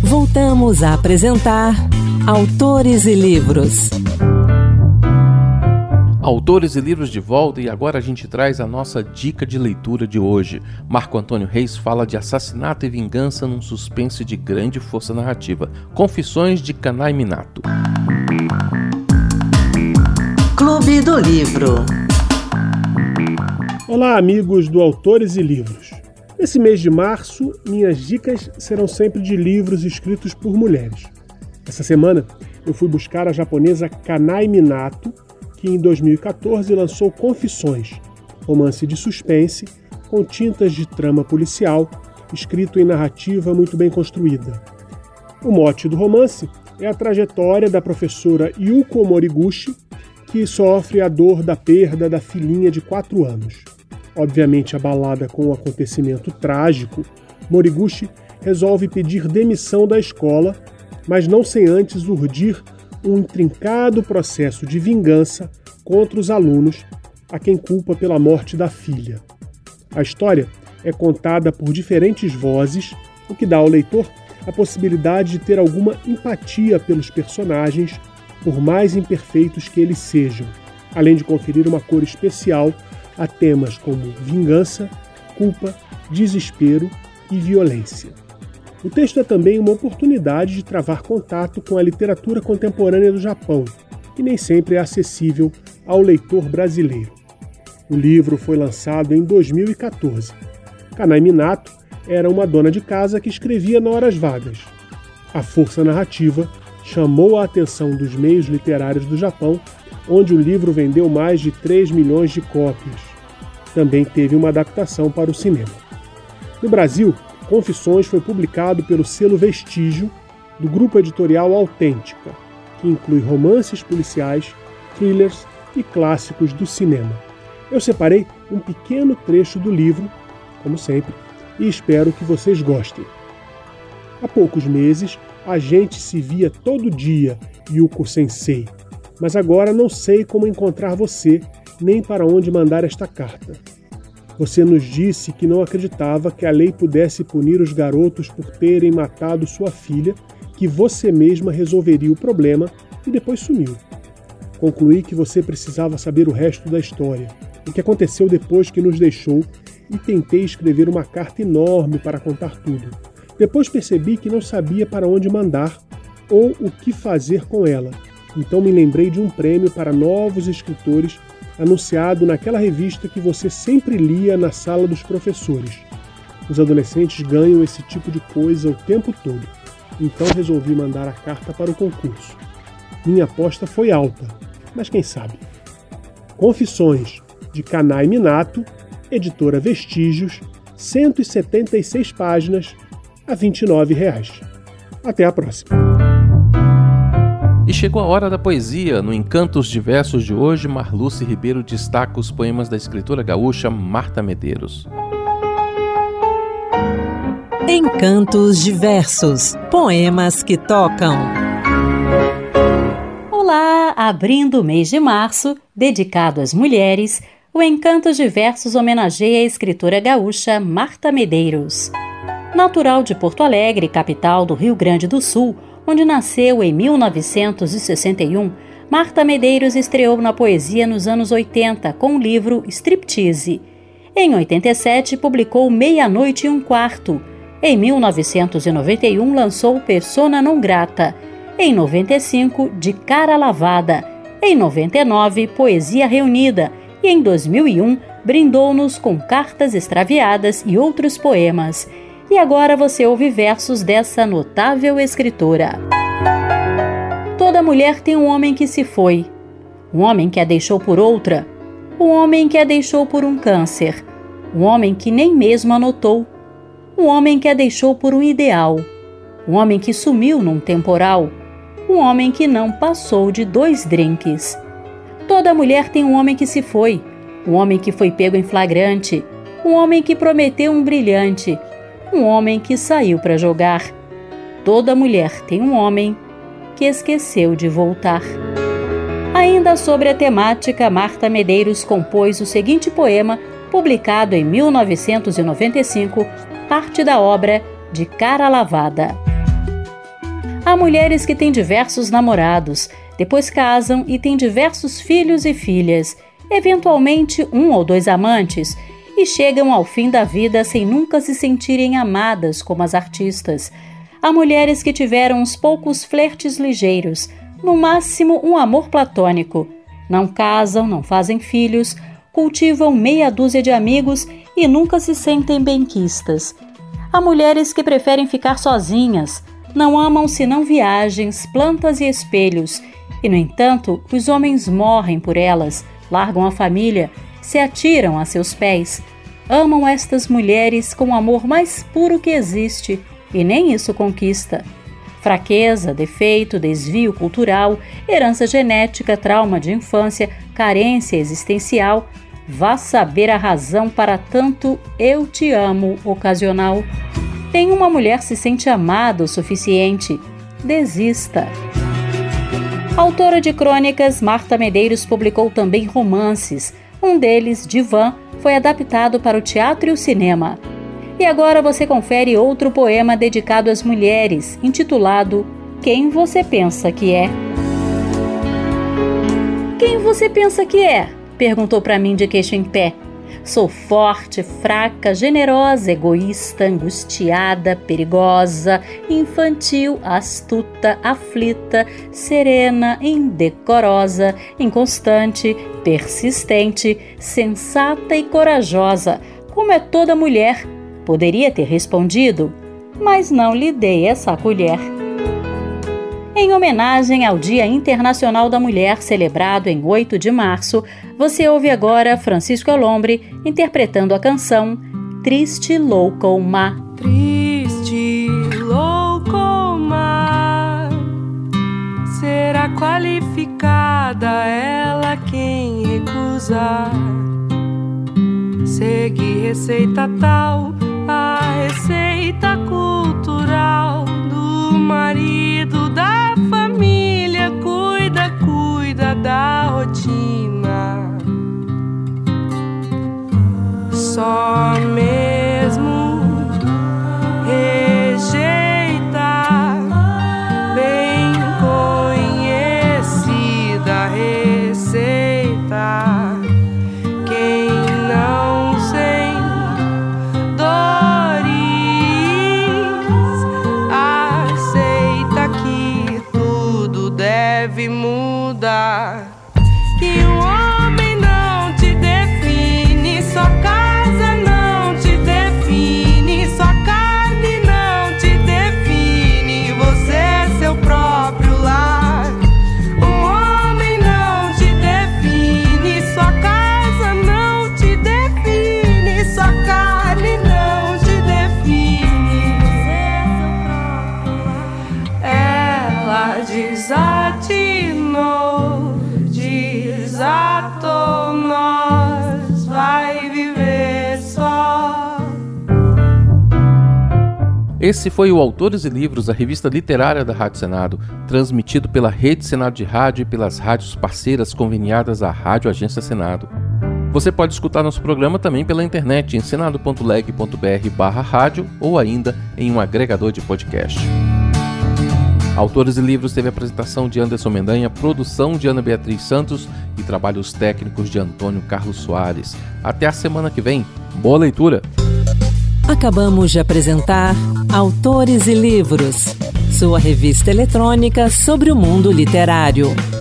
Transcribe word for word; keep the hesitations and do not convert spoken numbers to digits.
Voltamos a apresentar Autores e Livros. Autores e Livros de volta, e agora a gente traz a nossa dica de leitura de hoje. Marco Antônio Reis fala de assassinato e vingança num suspense de grande força narrativa. Confissões de Kanai Minato. Clube do Livro. Olá, amigos do Autores e Livros. Nesse mês de março, minhas dicas serão sempre de livros escritos por mulheres. Essa semana, eu fui buscar a japonesa Kanai Minato, que em dois mil e quatorze lançou Confissões, romance de suspense com tintas de trama policial, escrito em narrativa muito bem construída. O mote do romance é a trajetória da professora Yuko Moriguchi, que sofre a dor da perda da filhinha de quatro anos. Obviamente abalada com o acontecimento trágico, Moriguchi resolve pedir demissão da escola, mas não sem antes urdir um intrincado processo de vingança contra os alunos a quem culpa pela morte da filha. A história é contada por diferentes vozes, o que dá ao leitor a possibilidade de ter alguma empatia pelos personagens, por mais imperfeitos que eles sejam, além de conferir uma cor especial a temas como vingança, culpa, desespero e violência. O texto é também uma oportunidade de travar contato com a literatura contemporânea do Japão, que nem sempre é acessível ao leitor brasileiro. O livro foi lançado em dois mil e quatorze. Kanai Minato era uma dona de casa que escrevia nas horas vagas. A força narrativa chamou a atenção dos meios literários do Japão, onde o livro vendeu mais de três milhões de cópias. Também teve uma adaptação para o cinema. No Brasil, Confissões foi publicado pelo selo Vestígio, do grupo editorial Autêntica, que inclui romances policiais, thrillers e clássicos do cinema. Eu separei um pequeno trecho do livro, como sempre, e espero que vocês gostem. Há poucos meses, a gente se via todo dia, Yuko-sensei, mas agora não sei como encontrar você, nem para onde mandar esta carta. Você nos disse que não acreditava que a lei pudesse punir os garotos por terem matado sua filha, que você mesma resolveria o problema e depois sumiu. Concluí que você precisava saber o resto da história, o que aconteceu depois que nos deixou, e tentei escrever uma carta enorme para contar tudo. Depois percebi que não sabia para onde mandar ou o que fazer com ela, então me lembrei de um prêmio para novos escritores anunciado naquela revista que você sempre lia na sala dos professores. Os adolescentes ganham esse tipo de coisa o tempo todo, então resolvi mandar a carta para o concurso. Minha aposta foi alta, mas quem sabe? Confissões, de Kanai Minato, editora Vestígios, cento e setenta e seis páginas, a vinte e nove reais. Até a próxima! E chegou a hora da poesia. No Encantos de Versos de hoje, Marluce Ribeiro destaca os poemas da escritora gaúcha Marta Medeiros. Encantos de Versos, poemas que tocam. Olá, abrindo o mês de março, dedicado às mulheres, o Encantos de Versos homenageia a escritora gaúcha Marta Medeiros. Natural de Porto Alegre, capital do Rio Grande do Sul, onde nasceu em mil novecentos e sessenta e um, Marta Medeiros estreou na poesia nos anos oitenta com o livro Striptease. Em oitenta e sete, publicou Meia-Noite e um Quarto. Em mil novecentos e noventa e um, lançou Persona Non Grata. Em noventa e cinco, De Cara Lavada. Em noventa e nove, Poesia Reunida. E em dois mil e um, brindou-nos com Cartas Extraviadas e outros poemas. E agora você ouve versos dessa notável escritora. Toda mulher tem um homem que se foi, um homem que a deixou por outra, um homem que a deixou por um câncer, um homem que nem mesmo a notou, um homem que a deixou por um ideal, um homem que sumiu num temporal, um homem que não passou de dois drinks. Toda mulher tem um homem que se foi, um homem que foi pego em flagrante, um homem que prometeu um brilhante, um homem que saiu para jogar. Toda mulher tem um homem que esqueceu de voltar. Ainda sobre a temática, Marta Medeiros compôs o seguinte poema, publicado em mil novecentos e noventa e cinco, parte da obra De Cara Lavada. Há mulheres que têm diversos namorados, depois casam e têm diversos filhos e filhas, eventualmente um ou dois amantes, e chegam ao fim da vida sem nunca se sentirem amadas como as artistas. Há mulheres que tiveram uns poucos flertes ligeiros, no máximo um amor platônico. Não casam, não fazem filhos, cultivam meia dúzia de amigos e nunca se sentem benquistas. Há mulheres que preferem ficar sozinhas, não amam senão viagens, plantas e espelhos, e, no entanto, os homens morrem por elas, largam a família, se atiram a seus pés. Amam estas mulheres com o amor mais puro que existe, e nem isso conquista. Fraqueza, defeito, desvio cultural, herança genética, trauma de infância, carência existencial, vá saber a razão para tanto eu te amo ocasional. Nenhuma mulher se sente amada o suficiente. Desista. Autora de crônicas, Marta Medeiros publicou também romances. Um deles, Divã, foi adaptado para o teatro e o cinema. E agora você confere outro poema dedicado às mulheres, intitulado Quem Você Pensa Que É? Quem você pensa que é? Perguntou para mim de queixo em pé. Sou forte, fraca, generosa, egoísta, angustiada, perigosa, infantil, astuta, aflita, serena, indecorosa, inconstante, persistente, sensata e corajosa, como é toda mulher. Poderia ter respondido, mas não lhe dei essa colher. Em homenagem ao Dia Internacional da Mulher, celebrado em oito de março, você ouve agora Francisco Alombre interpretando a canção Triste Louco Má. Triste louco má, será qualificada ela quem recusar. Seguir receita tal, a receita cultural do marido da família, cuida, cuida da rotina. Só mesmo rejeita bem conhecida receita. Quem não sem dores aceita que tudo deve mudar. Que um homem não te define, sua casa não te define, sua carne não te define, você é seu próprio lar. Um homem não te define, sua casa não te define, sua carne não te define, você é seu próprio lar. Ela desatinou, desatou, nós vai viver só. Esse foi o Autores e Livros, a revista literária da Rádio Senado, transmitido pela Rede Senado de Rádio e pelas rádios parceiras conveniadas à Rádio Agência Senado. Você pode escutar nosso programa também pela internet em senado ponto leg ponto br barra rádio ou ainda em um agregador de podcast. Autores e Livros teve a apresentação de Anderson Mendanha, produção de Ana Beatriz Santos e trabalhos técnicos de Antônio Carlos Soares. Até a semana que vem. Boa leitura! Acabamos de apresentar Autores e Livros, sua revista eletrônica sobre o mundo literário.